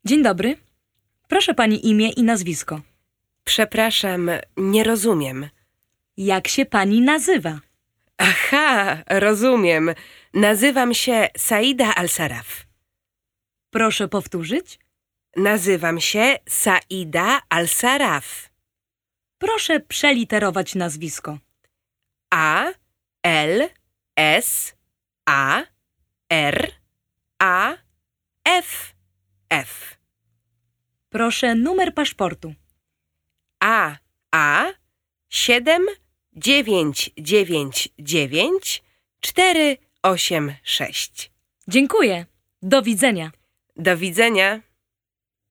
Dzień dobry. Proszę pani imię i nazwisko. Przepraszam, nie rozumiem. Jak się pani nazywa? Aha, rozumiem. Nazywam się Saida Al-Saraf. Proszę powtórzyć. Nazywam się Saida Al-Saraf. Proszę przeliterować nazwisko. A, L, S, A, R, A, F, F. Proszę numer paszportu. A 7999 486. Dziękuję. Do widzenia. Do widzenia.